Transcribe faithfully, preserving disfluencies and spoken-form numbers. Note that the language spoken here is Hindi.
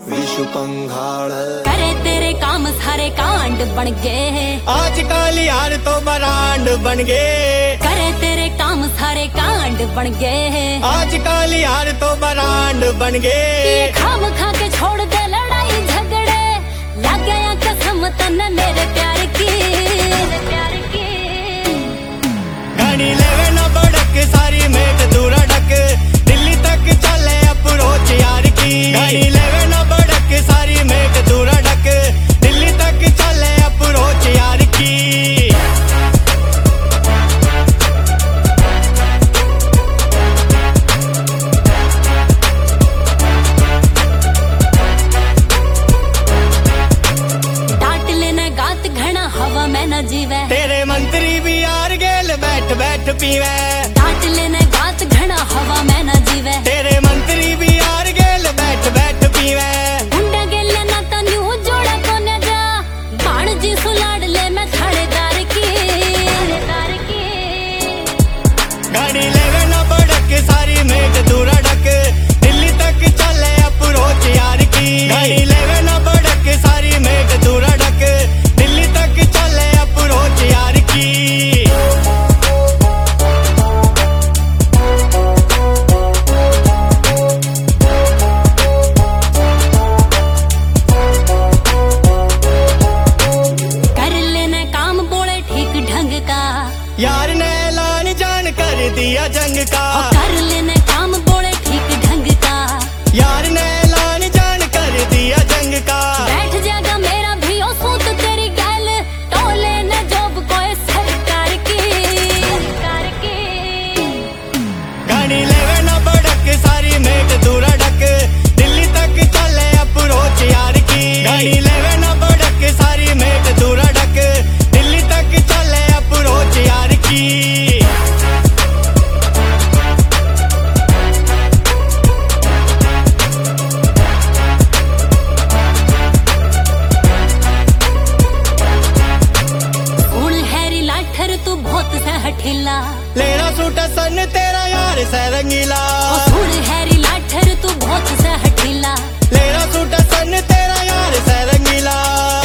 विशु पंघाड़ करे तेरे काम सारे कांड बन गए। आजकल यार तो बरांड बन गए। करे तेरे काम सारे कांड बन गए। आजकल यार तो बरांड बन गए। खाम खा के छोड़ दे लड़ाई झगड़े, लग गया कसम तन्ने मेरे प्यार की। प्यार की गाड़ी लेवे ना बड़क सारी मेट दूर अड़क, दिल्ली तक चले अप्रोच यार की। गाड़ी लेवे ना बड़क सारी मेट दूर अड़क, दिल्ली तक चले अप्रोच यार की। डांट लेना गात घना हवा में न जीवे, तेरे मंत्री भी यार गेल बैठ बैठ पीवे। डांट लेना गात घना हवा में न जीवे, तेरे मंत्री भी यार गेल बैठ बैठ पीवे। गुंडा गेल ना तन्यू जोड़ा कोने जा, बाण जी सुलाड़ ले मैं थानेदार की। थानेदार की गाड़ी लेवे ना बड़क सारी मेट दूर अड़क, दिल्ली तक चले अप्रोच यार की। गाड़ी लेवे ना बड़क सारी मेट दूर अड़क, दिल्ली तक चले अप्रोच यार की। कर लेना काम बोले ठीक ढंग का, यार ने ऐलान जान कर दिया जंग का। और कर लेना काम बोले ठीक ढंग का, यार ने ऐलान जान कर दिया जंग का। बैठ जाएगा मेरा भी ओ सूत तेरी गैल, टोले न जॉब कोई सरकार की। सरकार की गाड़ी लेवे ना बड़क सारी मेट दूर अड़क, दिल्ली तक चले अप्रोच यार की। गाड़ी लेवे ना बड़क सारी मेट दूर अड़क, दिल्ली तक चले अप्रोच यार की। सुन हैरी लाठर तू बहुत सा हठीला, लेना सूट सन तेरा यार से रंगीला। ओ सुन हैरी लाठर तू बहुत सा हठीला, लेना सूट सन तेरा यार से रंगीला।